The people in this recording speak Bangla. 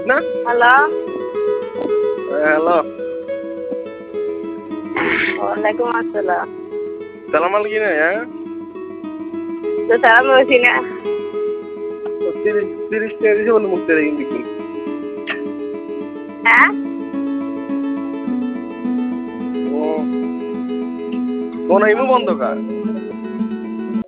না হ্যালো হ্যালো ওয়ালাইকুম আসসালাম সালাম আলাইকুম হ্যাঁ তো সালাম বলছি না 30 টাকা দিয়েছে বলে মুখ তেরে কিন্তু কি হ্যাঁ ও কোন হিমু বন্ধ কার